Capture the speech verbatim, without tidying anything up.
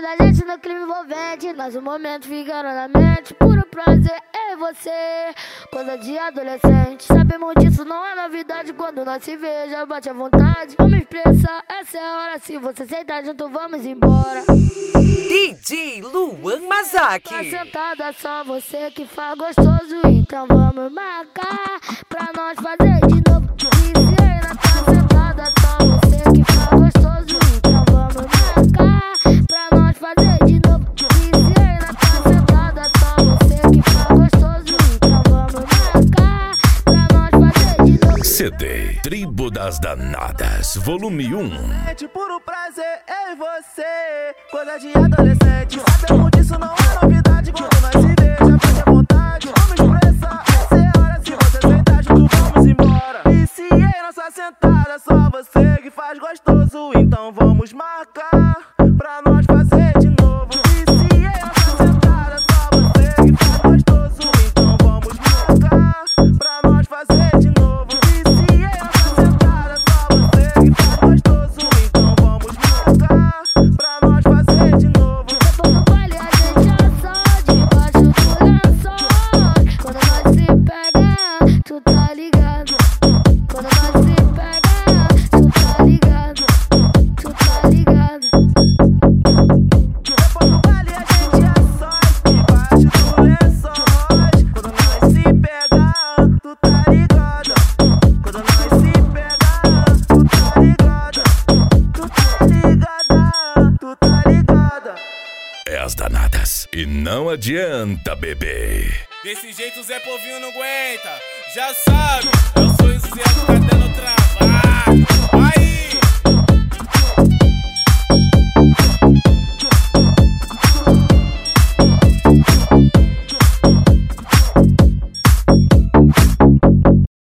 da gente no clima envolvente, nós um momento ficaram na mente. Puro prazer, eu e você, coisa de adolescente. Sabemos disso, não é novidade. Quando nós se vê, já bate à vontade. Vamos expressar, essa é a hora. Se você sentar junto, vamos embora. D J Luan Mazaki. Tá sentada, só você que faz gostoso. Então vamos marcar pra nós fazer de novo. Piscina, tá sentada, só você que faz gostoso. Então vamos marcar pra nós fazer de novo. Piscina, tá sentada, só você que faz gostoso. Então vamos marcar pra nós fazer de novo. C D Tribo das Danadas, volume um. Puro prazer, eu e você, coisa de adolescente. Sabemos disso, não é novidade. Quando nós se vê, já bate à vontade. Vamos expressar, essa é a hora. Se você sentar junto, vamos embora. Viciei nossa sentada, só você que faz gostoso. Então vamos marcar pra nós fazer de novo. Viciei nossa sentada, só você que faz gostoso. Então vamos marcar pra nós fazer de novo. Viciei nossa sentada, só você que faz gostoso. Então vamos marcar pra nós fazer de novo. Depois do baile a gente já só debaixo do lençol. Quando nós se pega, tu tá ligado. Quando nós se pega, tu tá ligado. Tu tá ligado. Depois do baile a gente já só debaixo do lençol. Quando nós se pega, tu tá ligado. Quando nós se pega, tu tá ligado. Tu tá ligada, tu tá ligada. É as Danadas. E não adianta, bebê. Desse jeito o Zé Povinho não aguenta. Já sabe, eu sou esse Zé do Catelo Travado. Aí